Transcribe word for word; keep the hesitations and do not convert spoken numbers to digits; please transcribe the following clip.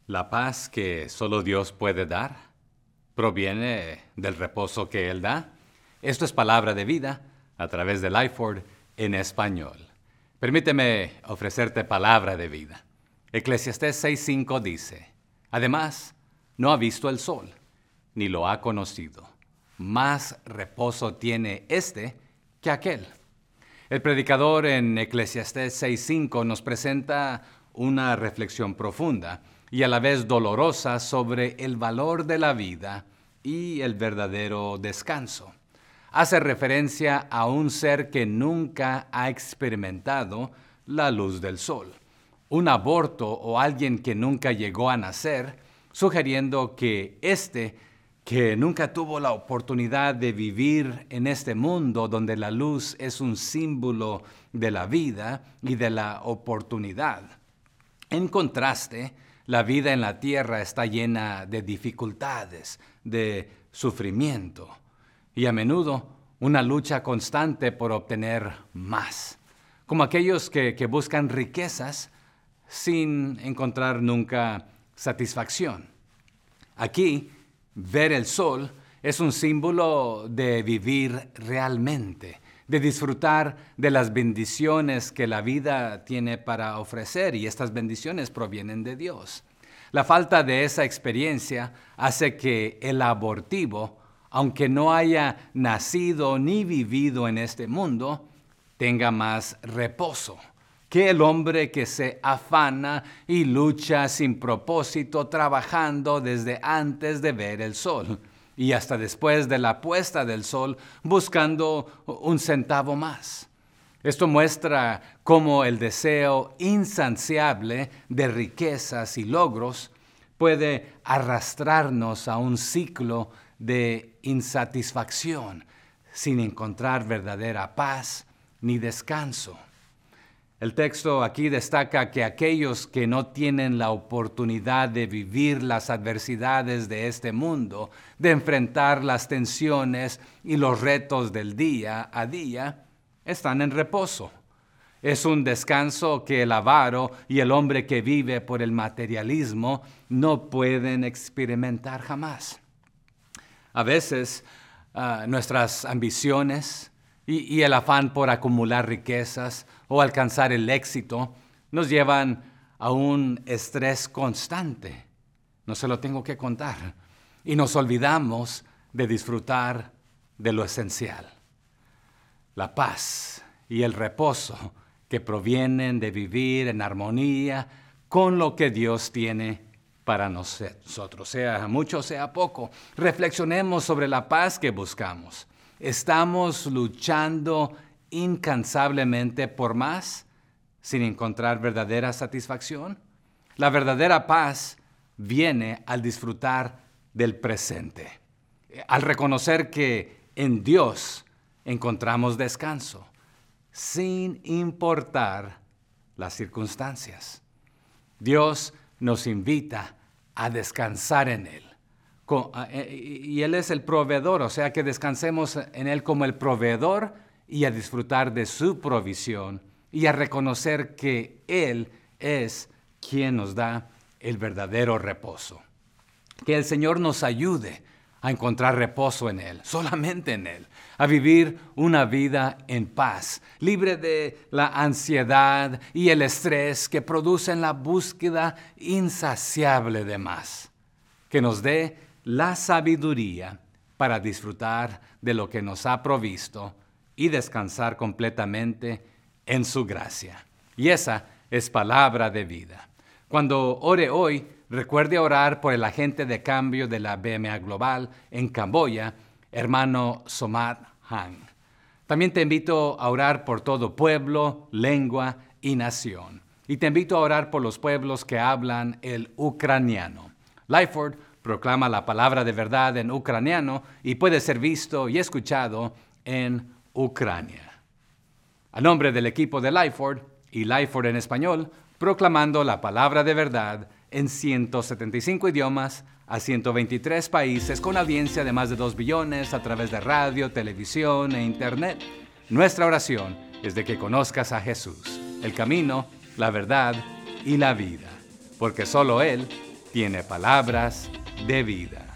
La paz que solo Dios puede dar proviene del reposo que Él da. Esto es palabra de vida a través de Lifeword en español. Permíteme ofrecerte palabra de vida. Eclesiastés seis cinco dice, además, no ha visto el sol, ni lo ha conocido. Más reposo tiene este que aquel. El predicador en Eclesiastés seis cinco nos presenta una reflexión profunda y a la vez dolorosa sobre el valor de la vida y el verdadero descanso. Hace referencia a un ser que nunca ha experimentado la luz del sol, un aborto o alguien que nunca llegó a nacer, sugiriendo que éste, que nunca tuvo la oportunidad de vivir en este mundo donde la luz es un símbolo de la vida y de la oportunidad. En contraste, la vida en la tierra está llena de dificultades, de sufrimiento y a menudo una lucha constante por obtener más, como aquellos que, que buscan riquezas sin encontrar nunca satisfacción. Aquí, ver el sol es un símbolo de vivir realmente, de disfrutar de las bendiciones que la vida tiene para ofrecer, y estas bendiciones provienen de Dios. La falta de esa experiencia hace que el abortivo, aunque no haya nacido ni vivido en este mundo, tenga más reposo que el hombre que se afana y lucha sin propósito, trabajando desde antes de ver el sol y hasta después de la puesta del sol, buscando un centavo más. Esto muestra cómo el deseo insaciable de riquezas y logros puede arrastrarnos a un ciclo de insatisfacción sin encontrar verdadera paz ni descanso. El texto aquí destaca que aquellos que no tienen la oportunidad de vivir las adversidades de este mundo, de enfrentar las tensiones y los retos del día a día, están en reposo. Es un descanso que el avaro y el hombre que vive por el materialismo no pueden experimentar jamás. A veces, uh, nuestras ambiciones y, y el afán por acumular riquezas o alcanzar el éxito nos llevan a un estrés constante. No se lo tengo que contar. Y nos olvidamos de disfrutar de lo esencial. La paz y el reposo que provienen de vivir en armonía con lo que Dios tiene para nosotros, sea mucho, sea poco. Reflexionemos sobre la paz que buscamos. ¿Estamos luchando incansablemente por más sin encontrar verdadera satisfacción? La verdadera paz viene al disfrutar del presente, al reconocer que en Dios encontramos descanso, sin importar las circunstancias. Dios nos invita a descansar en Él. Y Él es el proveedor, o sea que descansemos en Él como el proveedor y a disfrutar de su provisión y a reconocer que Él es quien nos da el verdadero reposo. Que el Señor nos ayude a encontrar reposo en Él, solamente en Él, a vivir una vida en paz, libre de la ansiedad y el estrés que producen la búsqueda insaciable de más. Que nos dé la sabiduría para disfrutar de lo que nos ha provisto y descansar completamente en su gracia. Y esa es palabra de vida. Cuando ore hoy, recuerde orar por el agente de cambio de la B M A Global en Camboya, hermano Somat Han. También te invito a orar por todo pueblo, lengua y nación. Y te invito a orar por los pueblos que hablan el ucraniano. Lifeword proclama la palabra de verdad en ucraniano y puede ser visto y escuchado en Ucrania. A nombre del equipo de Lifeword y Lifeword en español, proclamando la palabra de verdad en ciento setenta y cinco idiomas a ciento veintitrés países con audiencia de más de dos billones a través de radio, televisión e internet. Nuestra oración es de que conozcas a Jesús, el camino, la verdad y la vida, porque solo Él tiene palabras de vida.